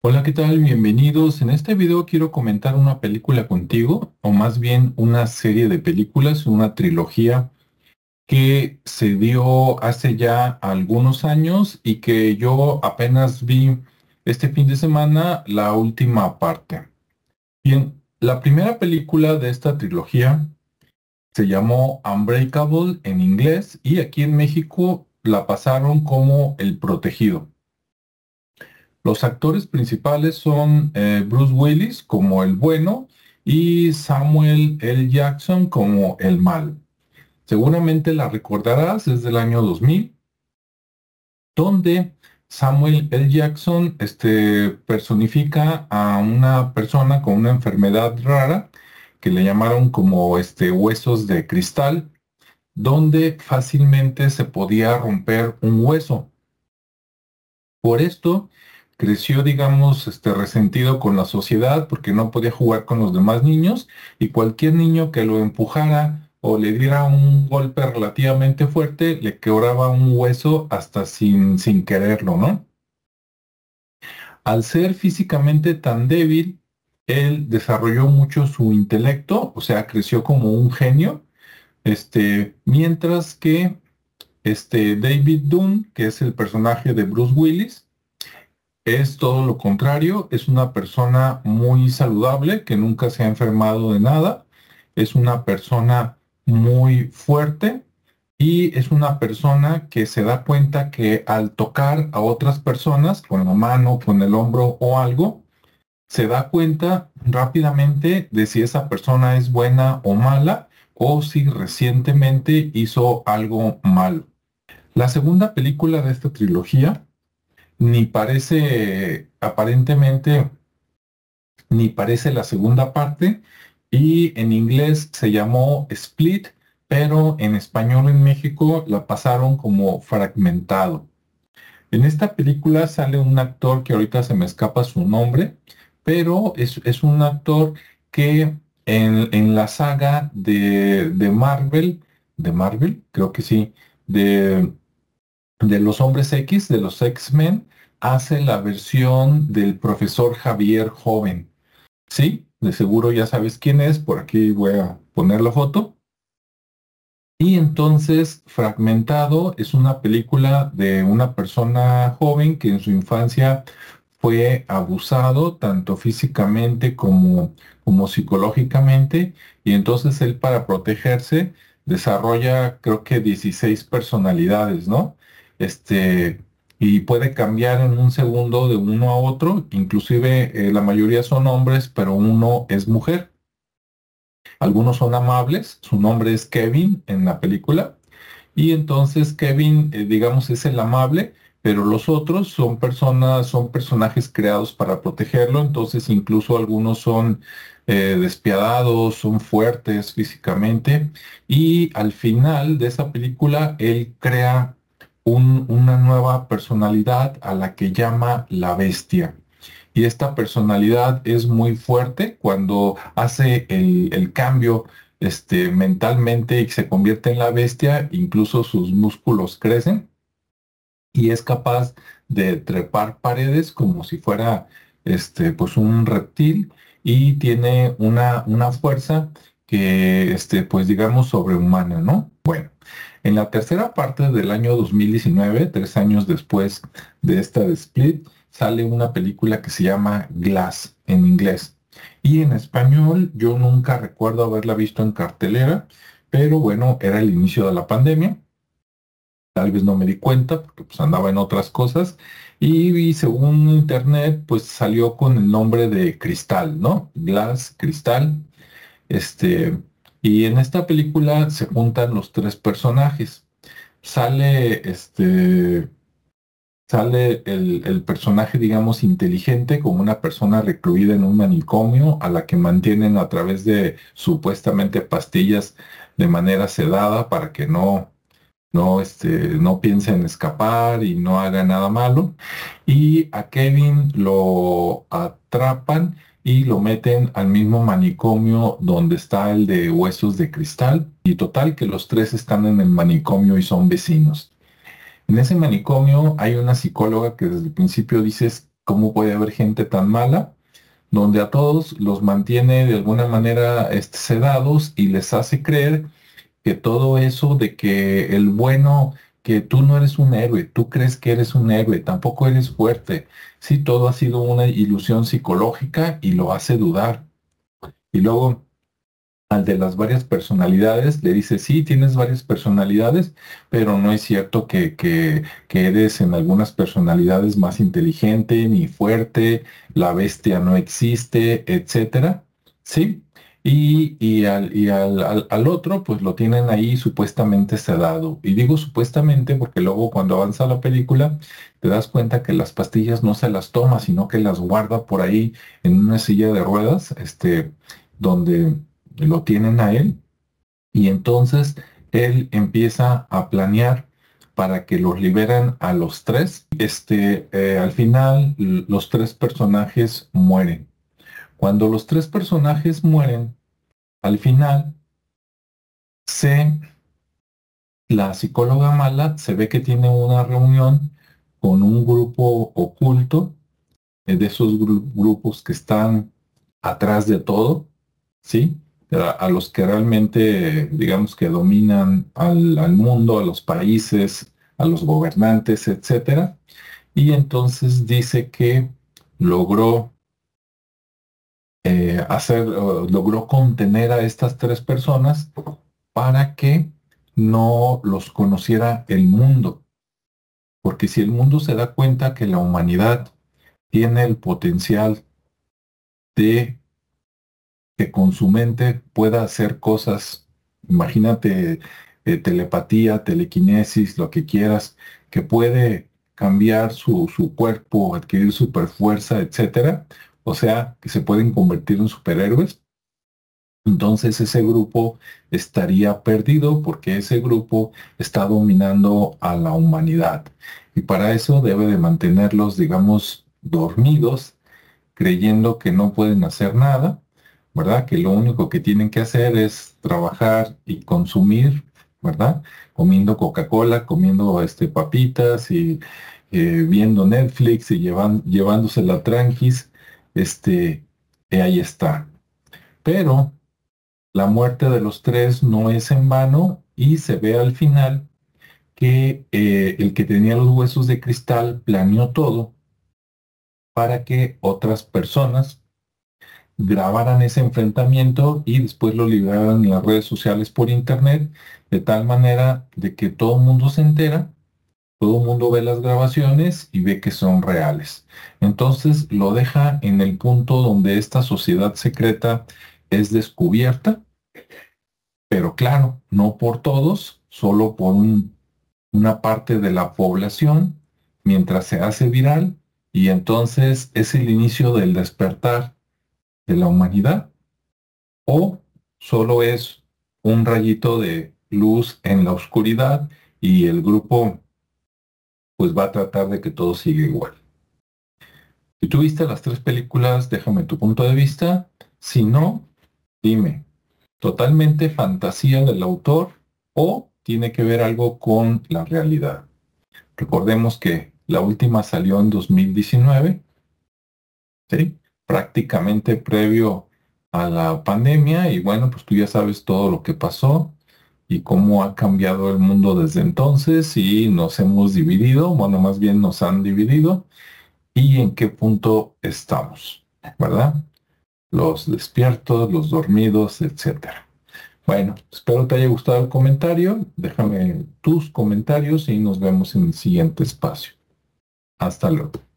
Hola, ¿qué tal? Bienvenidos. En este video quiero comentar una película contigo, o más bien una serie de películas, una trilogía que se dio hace ya algunos años y que yo apenas vi este fin de semana la última parte. Bien, la primera película de esta trilogía se llamó Unbreakable en inglés y aquí en México la pasaron como El Protegido. Los actores principales son Bruce Willis como el bueno y Samuel L. Jackson como el malo. Seguramente la recordarás, es del año 2000, donde Samuel L. Jackson personifica a una persona con una enfermedad rara que le llamaron como huesos de cristal, donde fácilmente se podía romper un hueso. Por esto creció, digamos, resentido con la sociedad porque no podía jugar con los demás niños y cualquier niño que lo empujara o le diera un golpe relativamente fuerte le quebraba un hueso hasta sin quererlo, ¿no? Al ser físicamente tan débil, él desarrolló mucho su intelecto, o sea, creció como un genio, mientras que David Dunn, que es el personaje de Bruce Willis, es todo lo contrario, es una persona muy saludable que nunca se ha enfermado de nada, es una persona muy fuerte y es una persona que se da cuenta que al tocar a otras personas con la mano, con el hombro o algo, se da cuenta rápidamente de si esa persona es buena o mala o si recientemente hizo algo malo. La segunda película de esta trilogía ni parece, aparentemente, ni parece la segunda parte, y en inglés se llamó Split, pero en español en México la pasaron como Fragmentado. En esta película sale un actor que ahorita se me escapa su nombre, pero es un actor que en la saga de Marvel, creo que sí, de de los Hombres X, de los X-Men, hace la versión del profesor Javier joven. Sí, de seguro ya sabes quién es, por aquí voy a poner la foto. Y entonces, Fragmentado es una película de una persona joven que en su infancia fue abusado tanto físicamente como psicológicamente, y entonces él para protegerse desarrolla creo que 16 personalidades, ¿no? Este, y puede cambiar en un segundo de uno a otro, inclusive la mayoría son hombres, pero uno es mujer. Algunos son amables, su nombre es Kevin en la película, y entonces Kevin, digamos, es el amable, pero los otros son personas, son personajes creados para protegerlo, entonces incluso algunos son despiadados, son fuertes físicamente, y al final de esa película él crea una nueva personalidad a la que llama la bestia. Y esta personalidad es muy fuerte cuando hace el cambio mentalmente y se convierte en la bestia, incluso sus músculos crecen y es capaz de trepar paredes como si fuera pues un reptil y tiene una fuerza que pues digamos sobrehumana, ¿no? Bueno, en la tercera parte del año 2019, 3 años después de esta de Split, sale una película que se llama Glass en inglés. Y en español yo nunca recuerdo haberla visto en cartelera, pero bueno, era el inicio de la pandemia. Tal vez no me di cuenta porque pues andaba en otras cosas y según internet pues salió con el nombre de Cristal, ¿no? Glass, Cristal, este, y en esta película se juntan los tres personajes. Sale sale el personaje, digamos, inteligente como una persona recluida en un manicomio a la que mantienen a través de supuestamente pastillas de manera sedada para que no piensa en escapar y no haga nada malo. Y a Kevin lo atrapan y lo meten al mismo manicomio donde está el de Huesos de Cristal. Y total que los tres están en el manicomio y son vecinos. En ese manicomio hay una psicóloga que desde el principio dices, ¿Cómo puede haber gente tan mala? Donde a todos los mantiene de alguna manera sedados y les hace creer que todo eso de que el bueno, que tú no eres un héroe, tú crees que eres un héroe, tampoco eres fuerte. Sí, todo ha sido una ilusión psicológica y lo hace dudar. Y luego al de las varias personalidades le dice, sí, tienes varias personalidades, pero no es cierto que eres en algunas personalidades más inteligente ni fuerte, la bestia no existe, etcétera. ¿Sí? Y al otro, pues lo tienen ahí supuestamente sedado. Y digo supuestamente porque luego cuando avanza la película, te das cuenta que las pastillas no se las toma, sino que las guarda por ahí en una silla de ruedas, donde lo tienen a él y entonces él empieza a planear para que los liberen a los tres. Al final los tres personajes mueren. Cuando los tres personajes mueren, al final se, la psicóloga mala se ve que tiene una reunión con un grupo oculto, de esos grupos que están atrás de todo, ¿sí? A los que realmente, digamos que dominan al mundo, a los países, a los gobernantes, etcétera. Y entonces dice que logró logró contener a estas tres personas para que no los conociera el mundo. Porque si el mundo se da cuenta que la humanidad tiene el potencial de que con su mente pueda hacer cosas, imagínate, telepatía, telequinesis, lo que quieras, que puede cambiar su cuerpo, adquirir superfuerza, etcétera. O sea, que se pueden convertir en superhéroes. Entonces ese grupo estaría perdido porque ese grupo está dominando a la humanidad. Y para eso debe de mantenerlos, digamos, dormidos, creyendo que no pueden hacer nada, ¿verdad? Que lo único que tienen que hacer es trabajar y consumir, ¿verdad? Comiendo Coca-Cola, comiendo papitas y viendo Netflix y llevándose la tranquis, ahí está. Pero la muerte de los tres no es en vano y se ve al final que el que tenía los huesos de cristal planeó todo para que otras personas grabaran ese enfrentamiento y después lo liberaran en las redes sociales por internet, de tal manera de que todo el mundo se entera, todo el mundo ve las grabaciones y ve que son reales. Entonces lo deja en el punto donde esta sociedad secreta es descubierta, pero claro, no por todos, solo por una parte de la población, mientras se hace viral, y entonces es el inicio del despertar de la humanidad, o solo es un rayito de luz en la oscuridad y el grupo pues va a tratar de que todo siga igual. Si tú viste las tres películas, déjame tu punto de vista. Si no, dime, ¿totalmente fantasía del autor o tiene que ver algo con la realidad? Recordemos que la última salió en 2019, ¿sí? Prácticamente previo a la pandemia y bueno, pues tú ya sabes todo lo que pasó y cómo ha cambiado el mundo desde entonces y nos hemos dividido, bueno, más bien nos han dividido y en qué punto estamos, ¿verdad? Los despiertos, los dormidos, etcétera. Bueno, espero te haya gustado el comentario. Déjame tus comentarios y nos vemos en el siguiente espacio. Hasta luego.